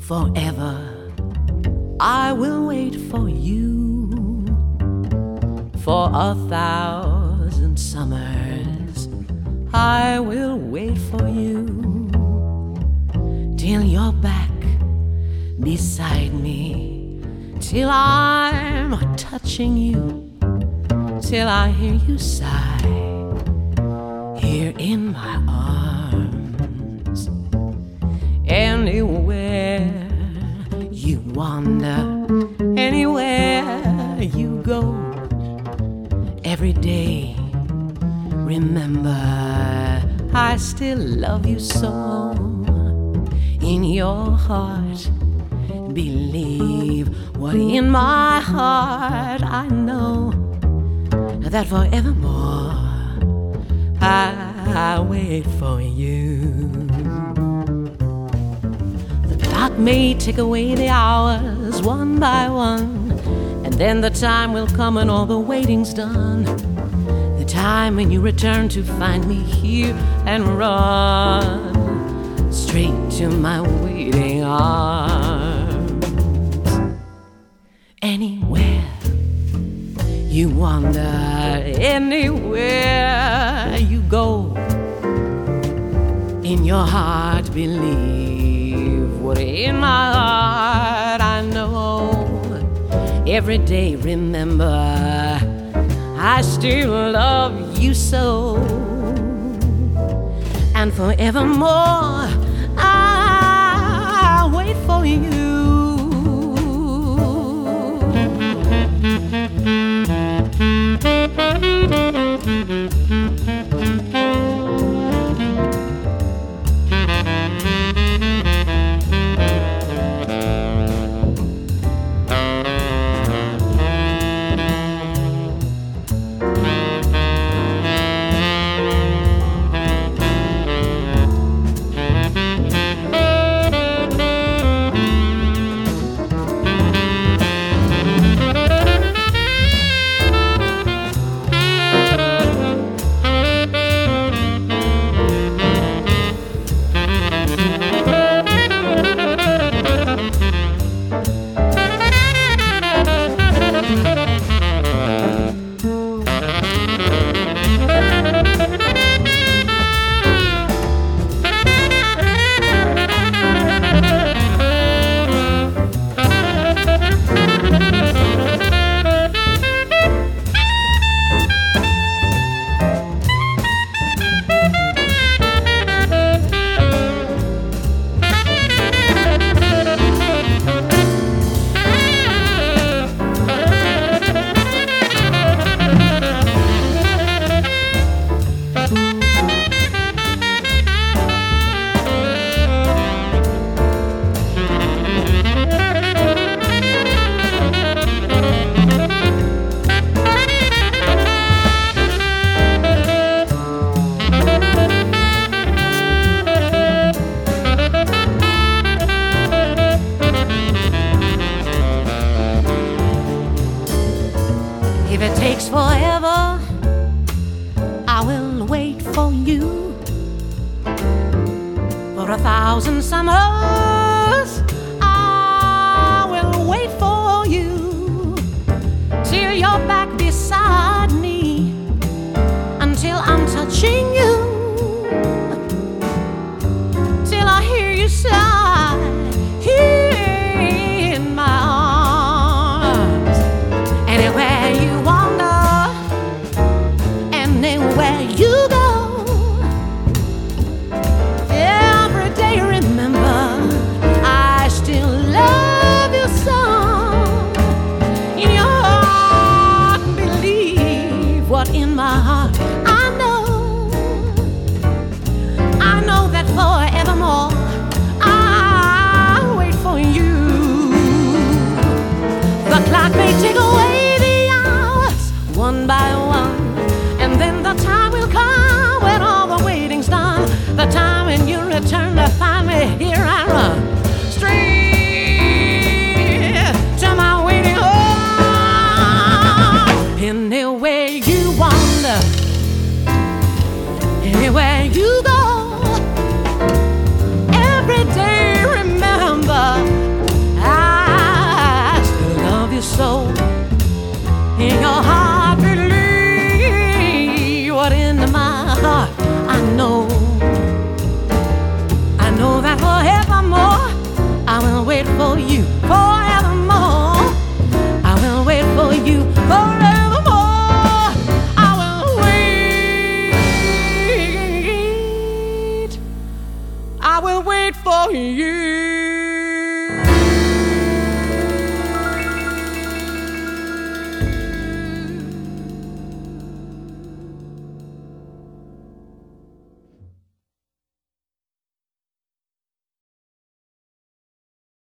forever. I will wait for you for 1,000 summers. I will wait for you till you're back beside me, till I'm touching you, till I hear you sigh here in my arms. Anywhere you wander, anywhere you go, every day remember I still love you so. In your heart believe what in my heart I know, that forevermore I wait for you. The clock may tick away the hours one by one, and then the time will come when all the waiting's done. The time when you return to find me here and run straight to my waiting arms. Anywhere you wander, anywhere you go, in your heart believe what in my heart I know. Every day remember I still love you so, and forevermore I'll wait for you. If it takes forever, I will wait for you for 1,000 summers. I will wait for you till you're back beside me, until I'm touching you, till I hear you sigh here in my arms. Anywhere you wander, anywhere you go, every day remember I still love you so. In your heart believe what in my